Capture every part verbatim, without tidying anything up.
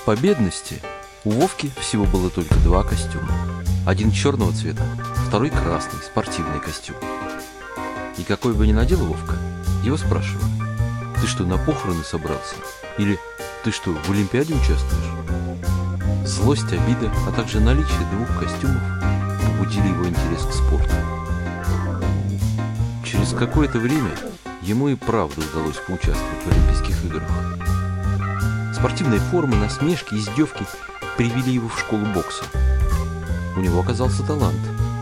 По бедности у Вовки всего было только два костюма. Один черного цвета, второй красный, спортивный костюм. И какой бы ни надел Вовка, его спрашивали: «Ты что, на похороны собрался?» Или «Ты что, в Олимпиаде участвуешь?» Злость, обида, а также наличие двух костюмов побудили его интерес к спорту. Через какое-то время ему и правда удалось поучаствовать в Олимпийских играх. Спортивные формы, насмешки, издевки привели его в школу бокса. У него оказался талант.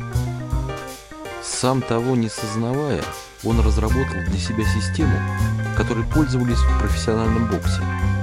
Сам того не сознавая, он разработал для себя систему, которой пользовались в профессиональном боксе.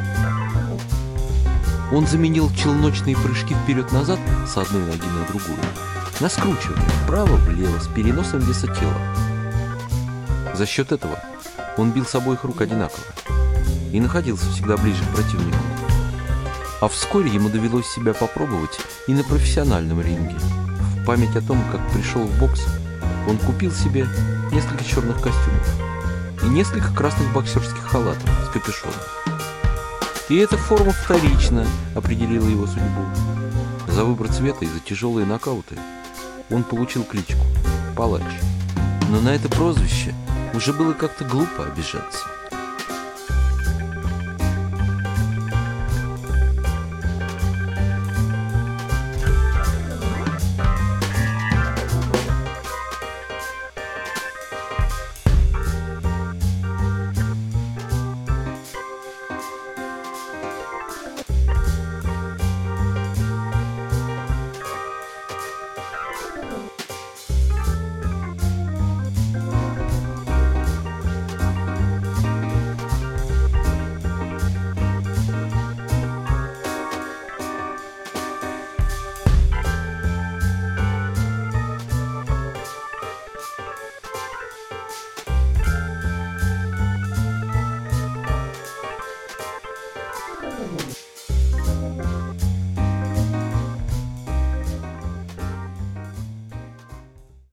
Он заменил челночные прыжки вперед-назад с одной ноги на другую на скручивание вправо-влево с переносом веса тела. За счет этого он бил с обоих рук одинаково и находился всегда ближе к противнику. А вскоре ему довелось себя попробовать и на профессиональном ринге. В память о том, как пришел в бокс, он купил себе несколько черных костюмов и несколько красных боксерских халатов с капюшоном. И эта форма вторично определила его судьбу. За выбор цвета и за тяжелые нокауты он получил кличку «Палач». Но на это прозвище уже было как-то глупо обижаться.